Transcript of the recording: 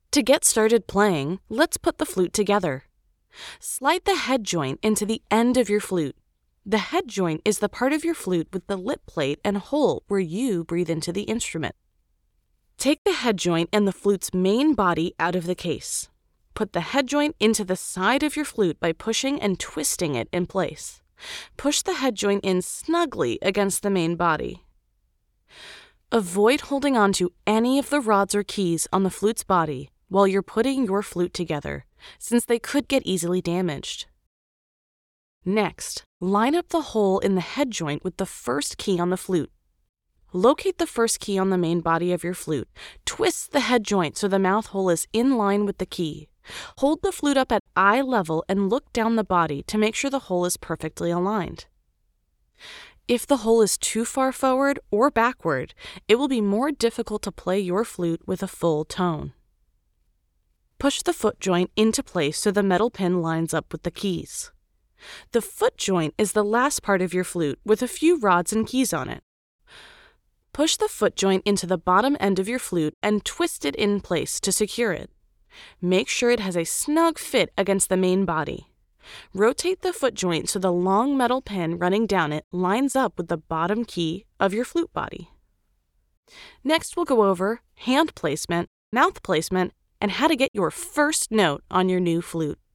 To get started playing, let's put the flute together. Slide the head joint into the end of your flute. The head joint is the part of your flute with the lip plate and hole where you breathe into the instrument. Take the head joint and the flute's main body out of the case. Put the head joint into the side of your flute by pushing and twisting it in place. Push the head joint in snugly against the main body. Avoid holding on to any of the rods or keys on the flute's body while you're putting your flute together, since they could get easily damaged. Next, line up the hole in the head joint with the first key on the flute. Locate the first key on the main body of your flute. Twist the head joint so the mouth hole is in line with the key. Hold the flute up at eye level and look down the body to make sure the hole is perfectly aligned. If the hole is too far forward or backward, it will be more difficult to play your flute with a full tone. Push the foot joint into place so the metal pin lines up with the keys. The foot joint is the last part of your flute with a few rods and keys on it. Push the foot joint into the bottom end of your flute and twist it in place to secure it. Make sure it has a snug fit against the main body. Rotate the foot joint so the long metal pin running down it lines up with the bottom key of your flute body. Next, we'll go over hand placement, mouth placement, and how to get your first note on your new flute.